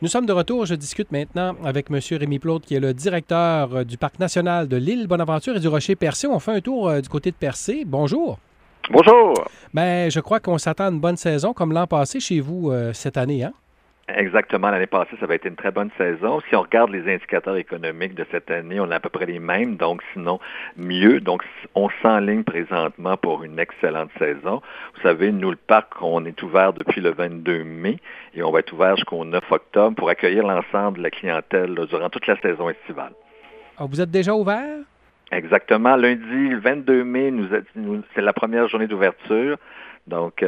Nous sommes de retour. Je discute maintenant avec M. Rémi Plaude, qui est le directeur du Parc national de l'île Bonaventure et du Rocher-Percé. On fait un tour du côté de Percé. Bonjour. Bonjour. Bien, je crois qu'on s'attend à une bonne saison, comme l'an passé chez vous cette année, hein? Exactement. L'année passée, ça va être une très bonne saison. Si on regarde les indicateurs économiques de cette année, on a à peu près les mêmes, donc sinon mieux. Donc, on s'enligne présentement pour une excellente saison. Vous savez, nous, le parc, on est ouvert depuis le 22 mai et on va être ouvert jusqu'au 9 octobre pour accueillir l'ensemble de la clientèle là, durant toute la saison estivale. Ah, vous êtes déjà ouvert? Exactement. Lundi, le 22 mai, c'est la première journée d'ouverture. Donc,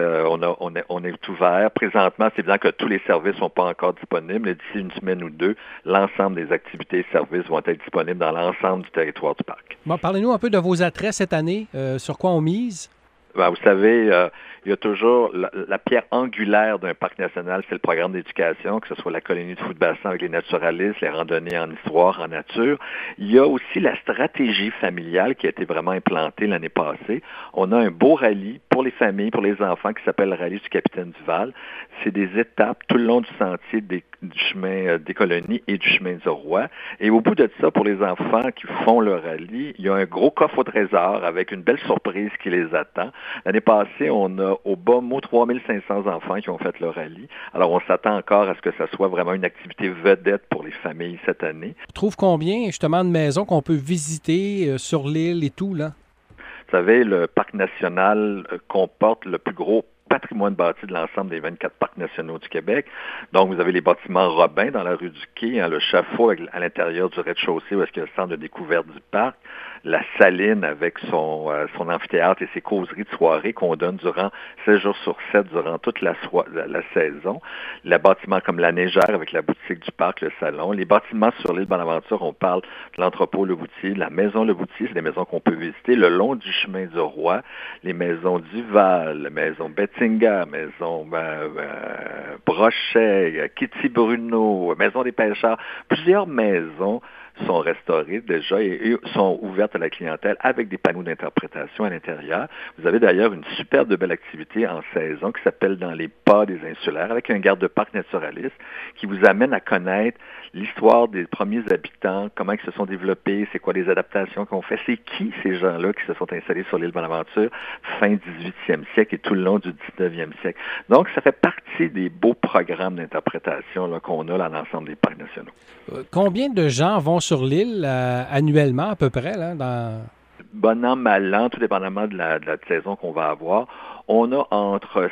on est ouvert. Présentement, c'est bien que tous les services ne sont pas encore disponibles. Et d'ici une semaine ou deux, l'ensemble des activités et services vont être disponibles dans l'ensemble du territoire du parc. Bon, parlez-nous un peu de vos attraits cette année. Sur quoi on mise? Ben, vous savez, il y a toujours la pierre angulaire d'un parc national, c'est le programme d'éducation, que ce soit la colonie de fou de bassin avec les naturalistes, les randonnées en histoire, en nature. Il y a aussi la stratégie familiale qui a été vraiment implantée l'année passée. On a un beau rallye pour les familles, pour les enfants, qui s'appelle le rallye du Capitaine Duval. C'est des étapes tout le long du sentier du chemin des colonies et du chemin du roi. Et au bout de ça, pour les enfants qui font le rallye, il y a un gros coffre au trésor avec une belle surprise qui les attend. L'année passée, on a au bas mot 3500 enfants qui ont fait le rallye. Alors, on s'attend encore à ce que ça soit vraiment une activité vedette pour les familles cette année. Tu trouves combien, justement, de maisons qu'on peut visiter sur l'île et tout, là? Vous savez, le parc national comporte le plus gros patrimoine bâti de l'ensemble des 24 parcs nationaux du Québec. Donc, vous avez les bâtiments Robin dans la rue du Quai, le Chaffaut à l'intérieur du rez-de-chaussée où est-ce qu'il y a le centre de découverte du parc, la Saline avec son amphithéâtre et ses causeries de soirée qu'on donne durant 16 jours sur 7 durant toute la saison. Les bâtiments comme la Neigère avec la boutique du parc, le salon. Les bâtiments sur l'île Bonaventure, on parle de l'entrepôt Le Boutier, la maison Le Boutier, c'est des maisons qu'on peut visiter le long du chemin du Roi, les maisons Duval, la maison Bettinga, maison Brochet, Kitty Bruno, maison des pêcheurs, plusieurs maisons sont restaurées déjà et sont ouvertes à la clientèle avec des panneaux d'interprétation à l'intérieur. Vous avez d'ailleurs une superbe belle activité en saison qui s'appelle Dans les pas des insulaires avec un garde-parc naturaliste qui vous amène à connaître l'histoire des premiers habitants, comment ils se sont développés, c'est quoi les adaptations qu'on fait, c'est qui ces gens-là qui se sont installés sur l'île Bonaventure fin 18e siècle et tout le long du 19e siècle. Donc, ça fait partie des beaux programmes d'interprétation là, qu'on a dans l'ensemble des parcs nationaux. Combien de gens vont sur l'île annuellement à peu près, là, Bon an, mal an, tout dépendamment de la saison qu'on va avoir, on a entre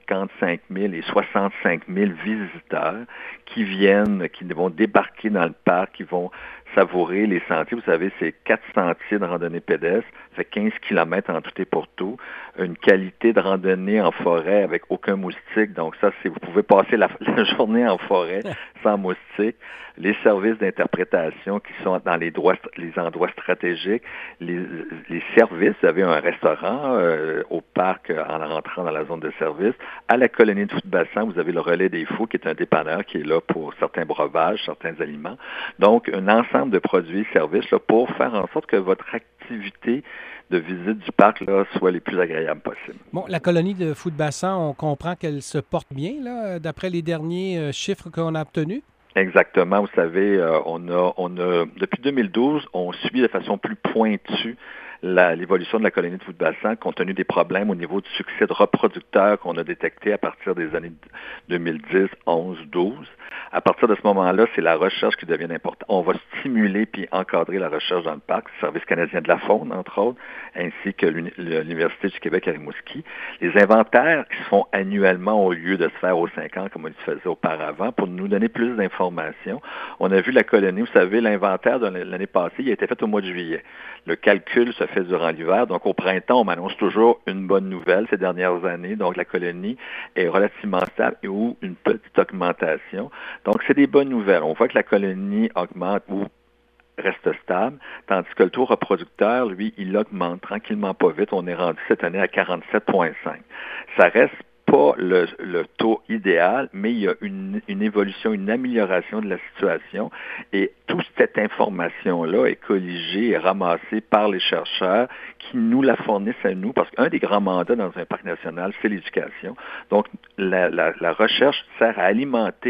55 000 et 65 000 visiteurs qui vont débarquer dans le parc, qui vont savourer les sentiers. Vous savez, c'est 4 sentiers de randonnée pédestre, ça fait 15 km en tout et pour tout. Une qualité de randonnée en forêt avec aucun moustique. Donc ça, vous pouvez passer la journée en forêt sans moustique. Les services d'interprétation qui sont dans les endroits stratégiques. Les services, vous avez un restaurant au parc en rentrant dans la zone de service. À la colonie de fou de bassin, vous avez le Relais des Fous qui est un dépanneur qui est là pour certains breuvages, certains aliments. Donc, un ensemble de produits et services là, pour faire en sorte que votre activité de visite du parc là, soit les plus agréables possibles. Bon, la colonie de fou de bassin, on comprend qu'elle se porte bien, là, d'après les derniers chiffres qu'on a obtenus? Exactement. Vous savez, on a depuis 2012, on suit de façon plus pointue l'évolution de la colonie de fou de bassin compte tenu des problèmes au niveau du succès de reproducteurs qu'on a détecté à partir des années 2010, 11, 12. À partir de ce moment-là, c'est la recherche qui devient importante. On va stimuler puis encadrer la recherche dans le parc, le Service canadien de la faune, entre autres, ainsi que l'Université du Québec à Rimouski. Les inventaires qui se font annuellement au lieu de se faire aux 5 ans comme on se faisait auparavant pour nous donner plus d'informations. On a vu la colonie, vous savez, l'inventaire de l'année passée, il a été fait au mois de juillet. Le calcul se fait durant l'hiver. Donc, au printemps, on m'annonce toujours une bonne nouvelle ces dernières années. Donc, la colonie est relativement stable ou une petite augmentation. Donc, c'est des bonnes nouvelles. On voit que la colonie augmente ou reste stable, tandis que le taux reproducteur, lui, il augmente tranquillement pas vite. On est rendu cette année à 47,5. Ça reste pas le taux idéal, mais il y a une évolution, une amélioration de la situation et toute cette information-là est colligée et ramassée par les chercheurs qui nous la fournissent à nous parce qu'un des grands mandats dans un parc national, c'est l'éducation. Donc, la recherche sert à alimenter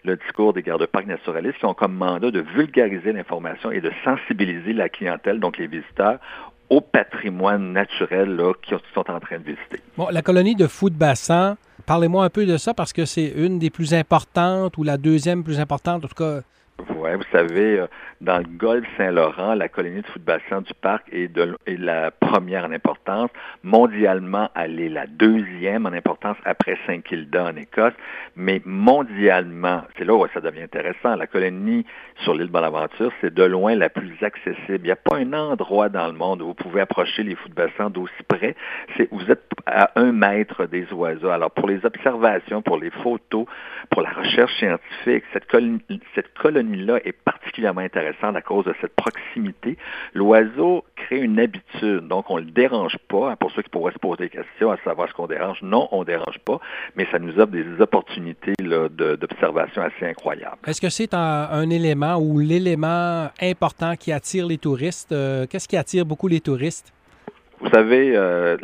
le discours des gardes-parcs naturalistes qui ont comme mandat de vulgariser l'information et de sensibiliser la clientèle, donc les visiteurs, au patrimoine naturel là, qu'ils sont en train de visiter. Bon, la colonie de Fou-de-Bassan, parlez-moi un peu de ça parce que c'est une des plus importantes ou la deuxième plus importante, en tout cas. Oui, vous savez, dans le golfe Saint-Laurent, la colonie de Fou-de-Bassan du parc est la première en importance. Mondialement, elle est la deuxième en importance après Saint-Kilda en Écosse. Mais mondialement, c'est là où ça devient intéressant. La colonie sur l'île Bonaventure, c'est de loin la plus accessible. Il n'y a pas un endroit dans le monde où vous pouvez approcher les Fou-de-Bassan d'aussi près. Vous êtes à 1 mètre des oiseaux. Alors, pour les observations, pour les photos, pour la recherche scientifique, cette colonie-là est particulièrement intéressante à cause de cette proximité. L'oiseau crée une habitude, donc on ne le dérange pas. Pour ceux qui pourraient se poser des questions à savoir ce qu'on dérange, non, on ne dérange pas, mais ça nous offre des opportunités là, d'observation assez incroyables. Est-ce que c'est un élément ou l'élément important qui attire les touristes? Qu'est-ce qui attire beaucoup les touristes? Vous savez,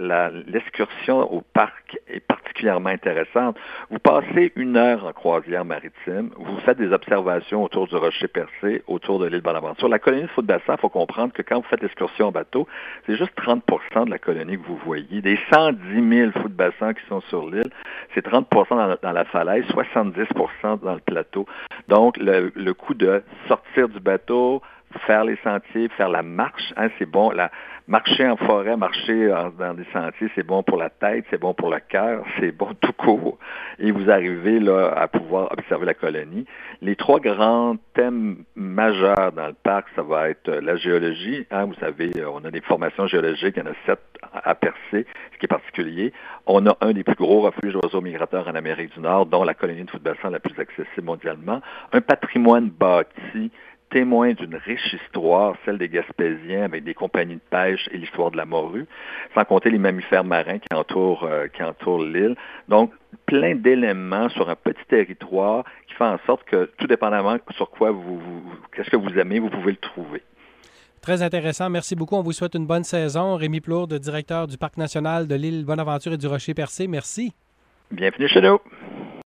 l'excursion au parc est particulièrement intéressante. Vous passez 1 heure en croisière maritime, vous faites des observations autour du Rocher Percé, autour de l'île Bonaventure. La colonie de Fou-de-Bassan, il faut comprendre que quand vous faites l'excursion en bateau, c'est juste 30 de la colonie que vous voyez. Des 110 000 Fou-de-Bassan qui sont sur l'île, c'est 30 dans la falaise, 70 dans le plateau. Donc, le coup de sortir du bateau, faire les sentiers, faire la marche, hein, c'est bon. Marcher en forêt, marcher dans des sentiers, c'est bon pour la tête, c'est bon pour le cœur, c'est bon tout court. Et vous arrivez là à pouvoir observer la colonie. Les 3 grands thèmes majeurs dans le parc, ça va être la géologie. Hein, vous savez, on a des formations géologiques, il y en a 7 à Percé, ce qui est particulier. On a un des plus gros refuges d'oiseaux migrateurs en Amérique du Nord, dont la colonie de Fou-de-Bassan la plus accessible mondialement. Un patrimoine bâti, témoin d'une riche histoire, celle des Gaspésiens avec des compagnies de pêche et l'histoire de la morue, sans compter les mammifères marins qui entourent l'île. Donc, plein d'éléments sur un petit territoire qui fait en sorte que, tout dépendamment sur quoi qu'est-ce que vous aimez, vous pouvez le trouver. Très intéressant. Merci beaucoup. On vous souhaite une bonne saison. Rémi Plourde, directeur du Parc national de l'île Bonaventure et du Rocher Percé. Merci. Bienvenue chez nous.